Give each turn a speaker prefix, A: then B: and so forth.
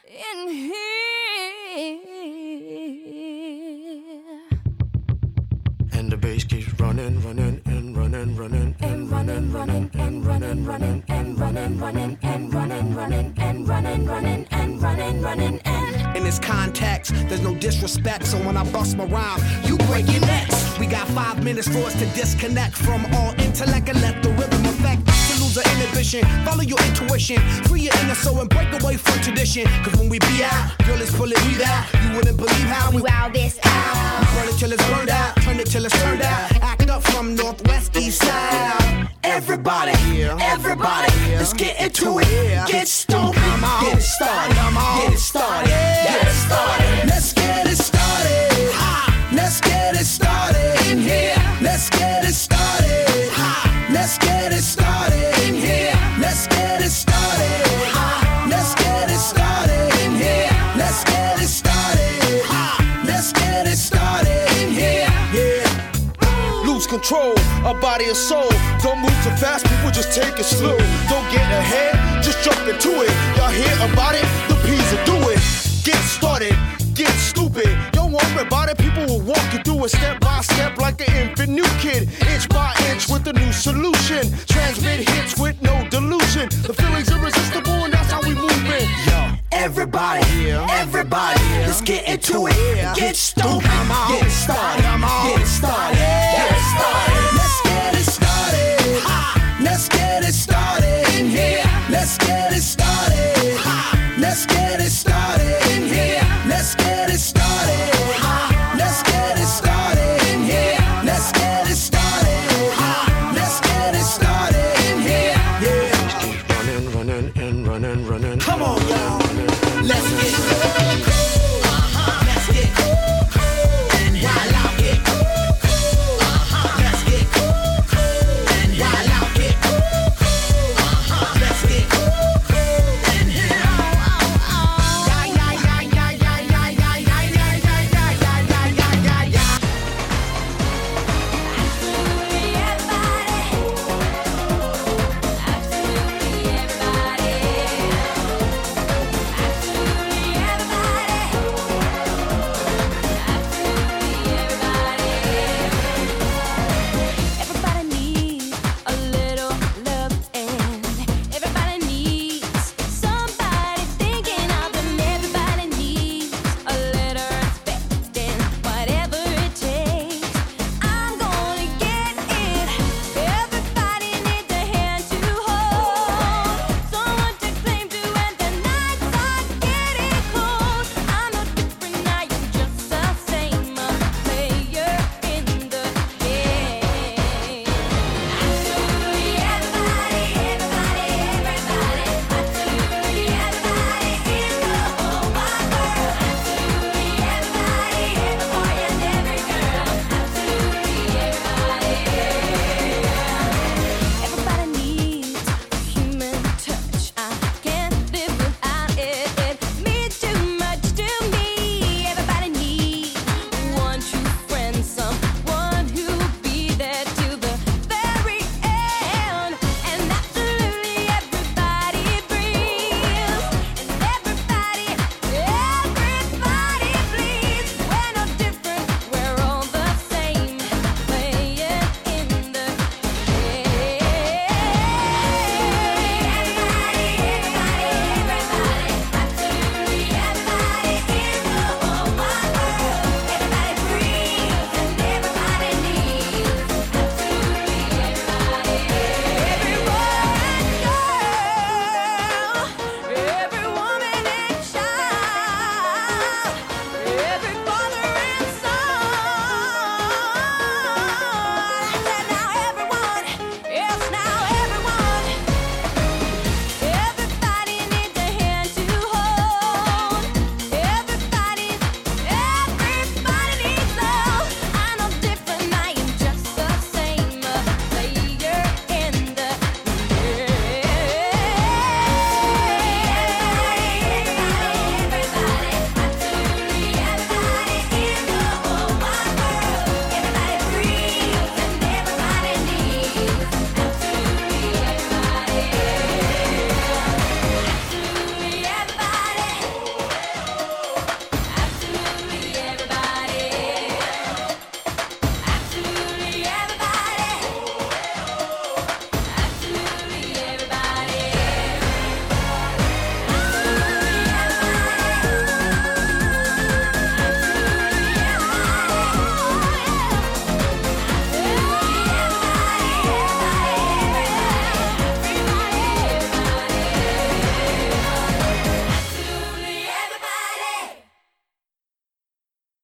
A: in here.
B: And the bass keeps running, running, and running, running, and running, running, and running, running, and running, running, and running, running, and running, running, and running, running, and.
C: In this context, there's no disrespect, so when I bust my rhyme, you break your necks. We got 5 minutes for us to disconnect from all intellect and let the rhythm affect us to lose our inhibition. Follow your intuition, free your inner soul and break away from tradition. Cause when we be out, girl, it's pulling we out. You wouldn't believe how we
A: wow this out.
C: We burn it till it's burned out, turn it till it's turned out. Act up from northwest, east side. Everybody, everybody, let's get into it. Get stupid, get it started, get it started, get it started. Let's get it started. Let's get it started in here. Let's get it started. Let's get it started in here. Let's get it started. Let's get it started in here. Let's get it started. Let's get it started in here. Yeah.
D: Lose control, a body and soul. Don't move too fast, people just take it slow. Don't get ahead, just jump into it. Y'all hear about it? The P's will do it. Get started, get stupid. Don't worry about it, people will walk you through it step by step like an infant new kid. Inch by inch with a new solution. Transmit hits with no delusion. The feeling's irresistible and that's how we move it.
C: Yo, everybody, everybody, let's get into it.